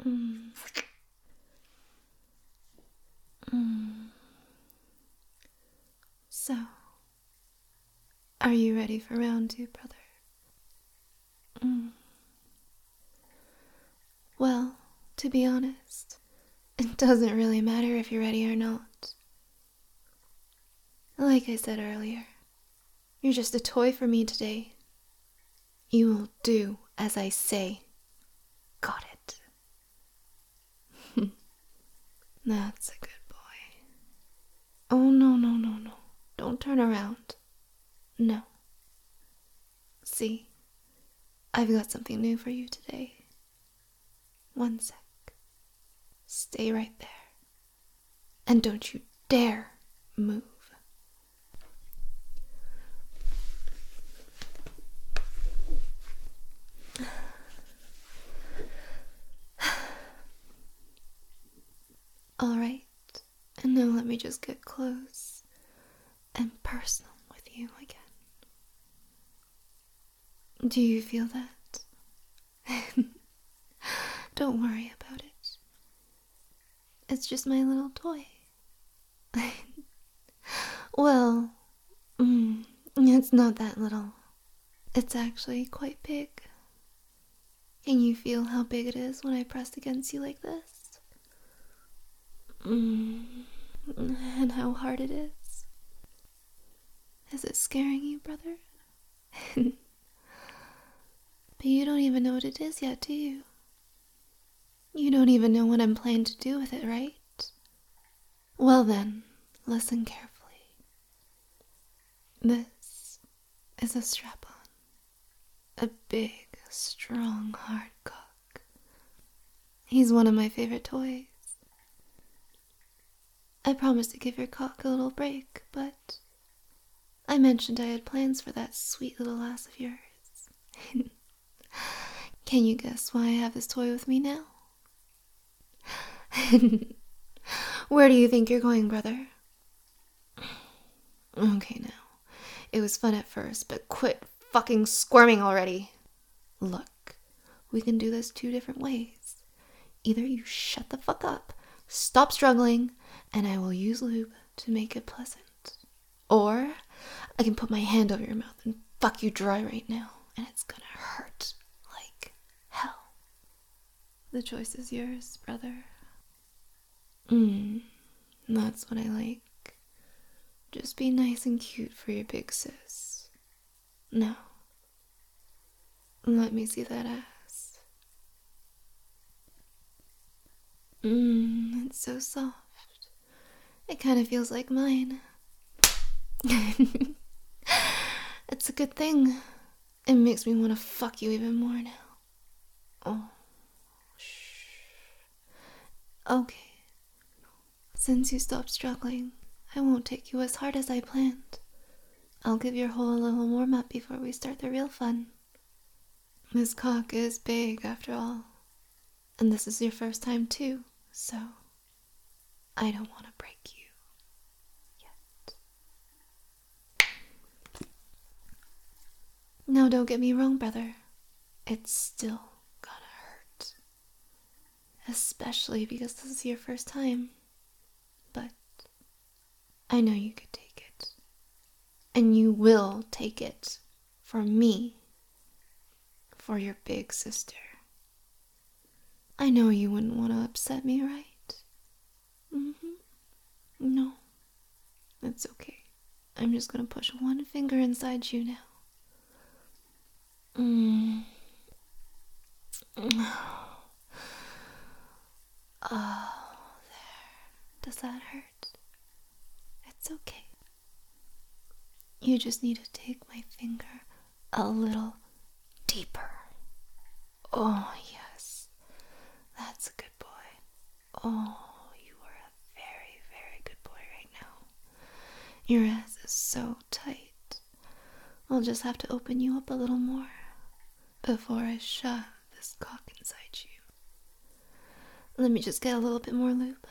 Mm. Mm. So, are you ready for round 2, brother? Mm. Well, to be honest, it doesn't really matter if you're ready or not. Like I said earlier, you're just a toy for me today. You will do as I say. Got it. That's a good boy. Oh, no, no, no, no. Don't turn around. No. See, I've got something new for you today. One sec. Stay right there. And don't you dare move. Alright, and now let me just get close and personal with you again. Do you feel that? Don't worry about it. It's just my little toy. Well, it's not that little. It's actually quite big. Can you feel how big it is when I press against you like this? And how hard it is? Is it scaring you, brother? But you don't even know what it is yet, do you? You don't even know what I'm planning to do with it, right? Well then, listen carefully. This is a strap-on. A big, strong, hard cock. He's one of my favorite toys. I promised to give your cock a little break, but I mentioned I had plans for that sweet little ass of yours. Can you guess why I have this toy with me now? Where do you think you're going, brother? Okay, now. It was fun at first, but quit fucking squirming already. Look, we can do this 2 different ways. Either you shut the fuck up, stop struggling, and I will use lube to make it pleasant. Or I can put my hand over your mouth and fuck you dry right now, and it's gonna hurt like hell. The choice is yours, brother. That's what I like. Just be nice and cute for your big sis. Now, let me see that ass. It's so soft. It kind of feels like mine. It's a good thing. It makes me want to fuck you even more now. Oh, shh. Okay. Since you stopped struggling, I won't take you as hard as I planned. I'll give your hole a little warm-up before we start the real fun. This cock is big, after all. And this is your first time, too, so I don't want to break you yet. Now, don't get me wrong, brother. It's still gonna hurt. Especially because this is your first time. But I know you could take it. And you will take it. For me. For your big sister. I know you wouldn't want to upset me, right? No. It's okay. I'm just gonna push one finger inside you now. Oh, there. Does that hurt? It's okay. You just need to take my finger a little deeper. Oh, yes. That's a good boy. Oh, you are a very, very good boy right now. Your ass is so tight. I'll just have to open you up a little more before I shove this cock inside you. Let me just get a little bit more lube.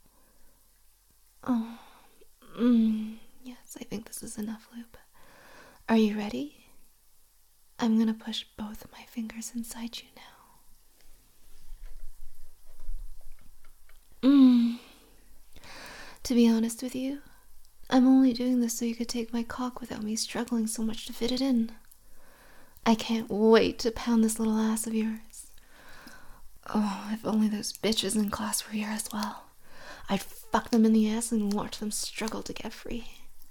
Oh, yes, I think this is enough lube. Are you ready? I'm gonna push both of my fingers inside you now. To be honest with you, I'm only doing this so you could take my cock without me struggling so much to fit it in. I can't wait to pound this little ass of yours. Oh, if only those bitches in class were here as well. I'd fuck them in the ass and watch them struggle to get free.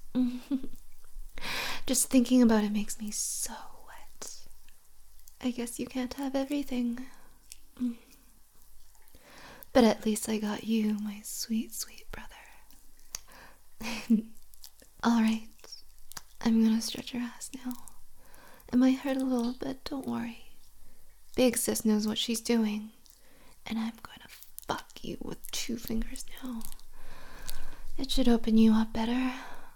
Just thinking about it makes me so wet. I guess you can't have everything. But at least I got you, my sweet, sweet brother. Alright, I'm gonna stretch your ass now. It might hurt a little, but don't worry. Big sis knows what she's doing. And I'm gonna fuck you with 2 fingers now. It should open you up better.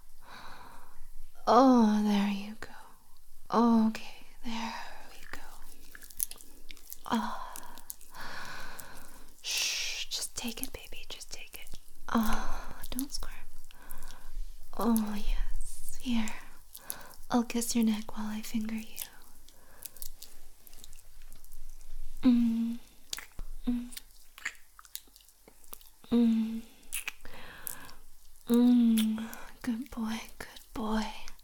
Oh, there you go. Okay, there we go. Oh. Shh, just take it, baby, just take it. Oh, don't squirm. Oh, yes, here. I'll kiss your neck while I finger you. Good boy, good boy.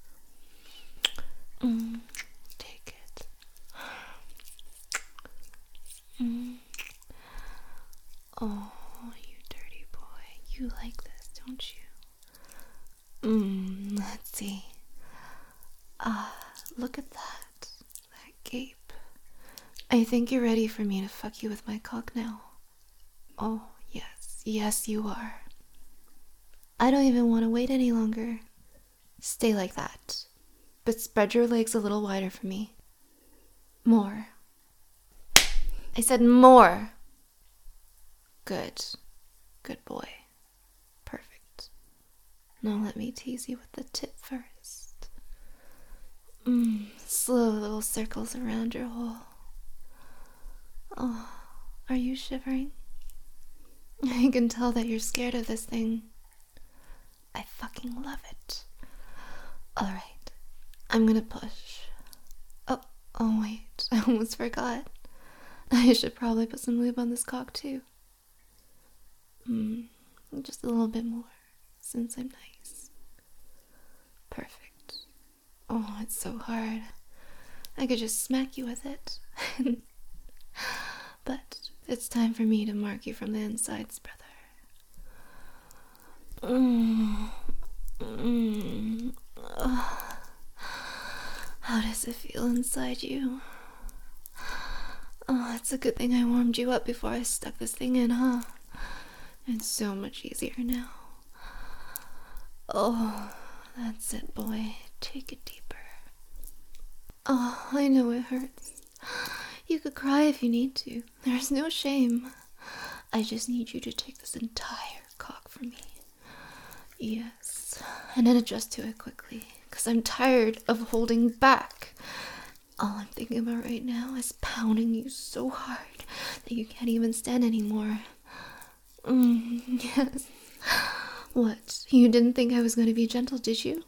Take it. Oh, you dirty boy. You like this, don't you? Let's see. Look at that. That gape. I think you're ready for me to fuck you with my cock now. Oh, yes. Yes, you are. I don't even want to wait any longer. Stay like that. But spread your legs a little wider for me. More. I said more. Good. Good boy. Perfect. Now let me tease you with the tip first. Slow little circles around your hole. Oh, are you shivering? I can tell that you're scared of this thing. I fucking love it. Alright, I'm gonna push. Oh wait, I almost forgot. I should probably put some lube on this cock too. Just a little bit more, since I'm nice. Perfect. Oh, it's so hard. I could just smack you with it. But it's time for me to mark you from the insides, brother. How does it feel inside you? Oh, it's a good thing I warmed you up before I stuck this thing in, huh? It's so much easier now. Oh, that's it, boy. Take it deeper. Oh, I know it hurts. You could cry if you need to. There's no shame. I just need you to take this entire cock from me. Yes, and then adjust to it quickly, because I'm tired of holding back. All I'm thinking about right now is pounding you so hard that you can't even stand anymore. Yes. What? You didn't think I was going to be gentle, did you?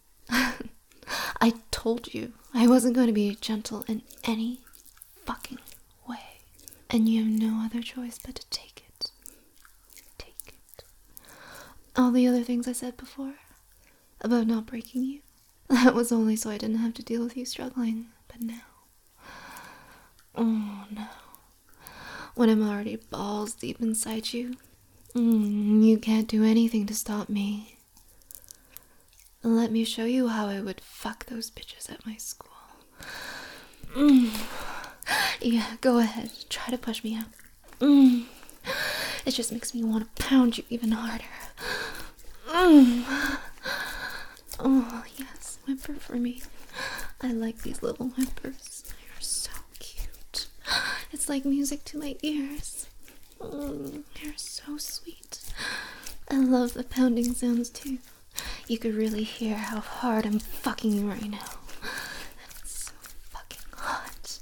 I told you I wasn't going to be gentle in any fucking way. And you have no other choice but to take it. Take it. All the other things I said before about not breaking you, that was only so I didn't have to deal with you struggling. But now, oh no, when I'm already balls deep inside you, you can't do anything to stop me. Let me show you how I would fuck those bitches at my school. Yeah, go ahead, try to push me out. It just makes me want to pound you even harder. Oh, yes, whimper for me. I like these little whimpers. They're so cute. It's like music to my ears. They're so sweet. I love the pounding sounds too. You could really hear how hard I'm fucking you right now. It's so fucking hot.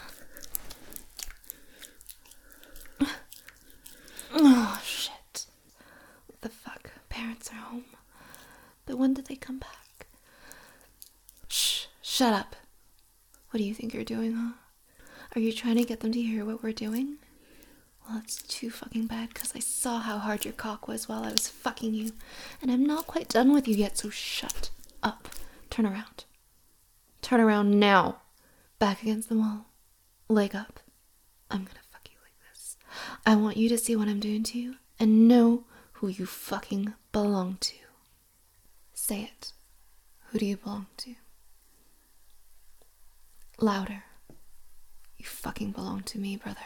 Oh, shit. What the fuck? Parents are home. But when did they come back? Shh, shut up. What do you think you're doing, huh? Are you trying to get them to hear what we're doing? Well, it's too fucking bad because I saw how hard your cock was while I was fucking you, and I'm not quite done with you yet, so shut up. Turn around. Turn around now. Back against the wall. Leg up. I'm gonna fuck you like this. I want you to see what I'm doing to you and know who you fucking belong to. Say it. Who do you belong to? Louder. You fucking belong to me, brother.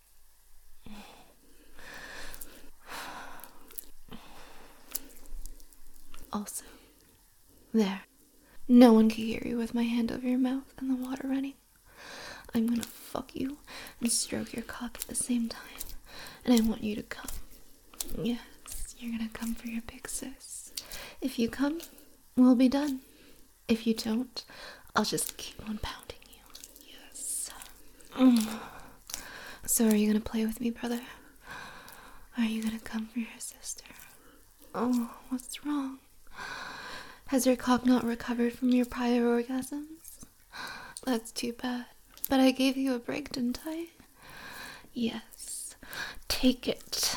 Also, there. No one can hear you with my hand over your mouth and the water running. I'm gonna fuck you and stroke your cock at the same time. And I want you to come. Yes, you're gonna come for your big sis. If you come, we'll be done. If you don't, I'll just keep on pounding you. Yes. So are you gonna play with me, brother? Are you gonna come for your sister? Oh, what's wrong? Has your cock not recovered from your prior orgasms? That's too bad. But I gave you a break, didn't I? Yes. Take it.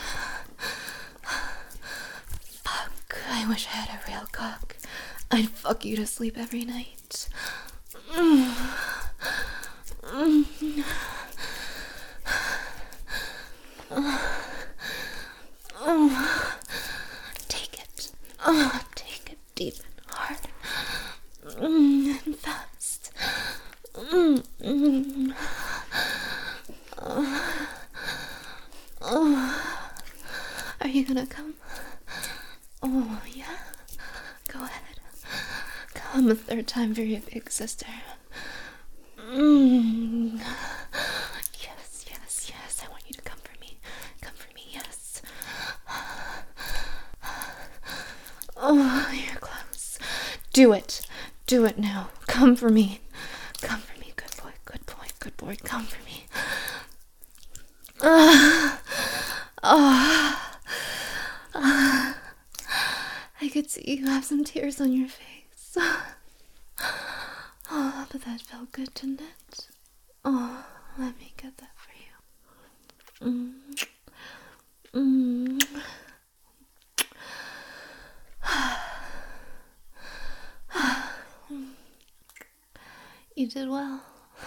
Fuck, I wish I had a real cock. I'd fuck you to sleep every night. Take it. Take it deep and hard. And fast. Are you gonna come? Oh, yeah? Go ahead. Come a third time for your big sister. Yes, yes, yes. I want you to come for me. Come for me, yes. Oh, you're close. Do it. Do it now. Come for me. Come for me. Good boy, good boy, good boy. Come for me. I could see you have some tears on your face. Oh, but that felt good, didn't it? Oh, let me get that for you. You did well.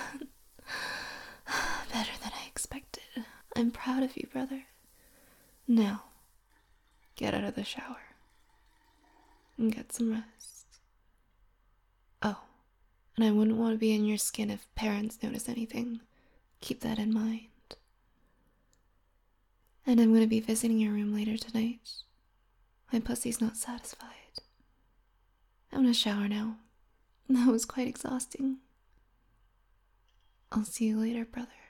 Better than I expected. I'm proud of you, brother. Now, get out of the shower and get some rest. Oh, and I wouldn't want to be in your skin if parents notice anything. Keep that in mind. And I'm going to be visiting your room later tonight. My pussy's not satisfied. I'm going to shower now. That was quite exhausting. I'll see you later, brother.